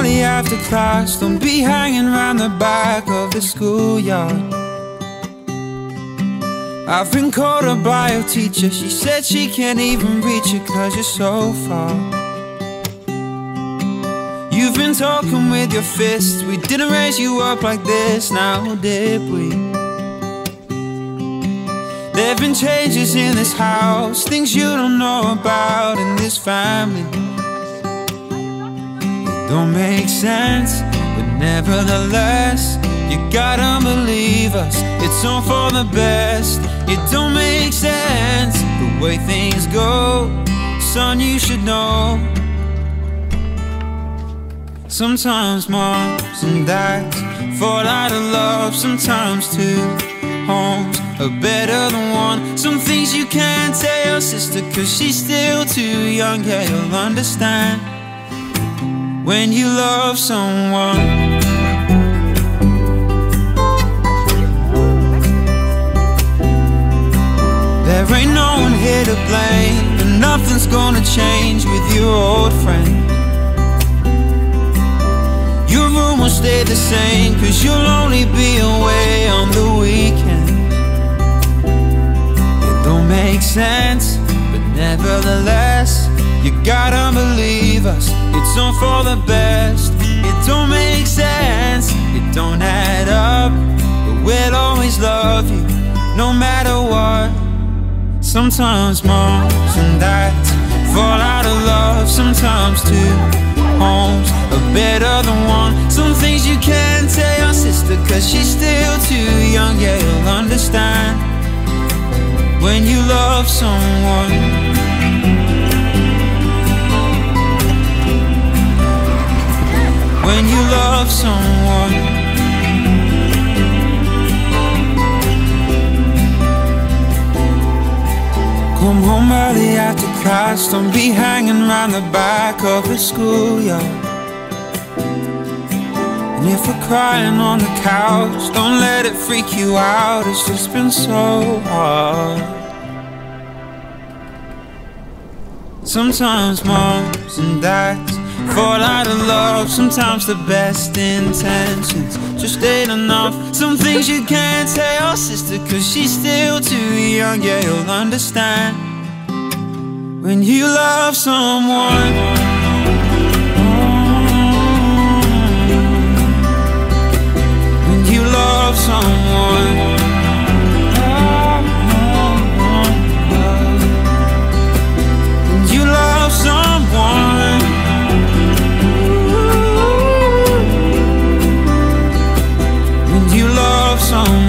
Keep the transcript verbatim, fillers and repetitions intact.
early after class, don't be hanging around the back of the schoolyard. I've been called a bio teacher, she said she can't even reach you cause you're so far. You've been talking with your fists, we didn't raise you up like this, now did we? There've been changes in this house, things you don't know about in this family. It don't make sense, but nevertheless, you gotta believe us, it's all for the best. It don't make sense, the way things go, son, you should know. Sometimes moms and dads fall out of love, sometimes two homes are better than one. Some things you can't tell your sister cause she's still too young. Yeah, you'll understand when you love someone. There ain't no one here to blame, and nothing's gonna change with your old friend. Your room will stay the same cause you'll only be away on the weekend. It don't make sense, but nevertheless, you gotta believe us, it's all for the best. It don't make sense, it don't add up, but we'll always love you, no matter what. Sometimes moms and dads fall out of love, sometimes two homes are better than one. Some things you can't tell your sister cause she's still too young. Yeah, you'll understand when you love someone. When you love someone. Come home early after class, don't be hanging around the back of the schoolyard. And if we're crying on the couch, don't let it freak you out, it's just been so hard. Sometimes moms and dads fall out of love, sometimes the best intentions just ain't enough. Some things you can't tell your sister cause she's still too young. Yeah, you'll understand when you love someone. When you love someone. When you love someone. When you love someone.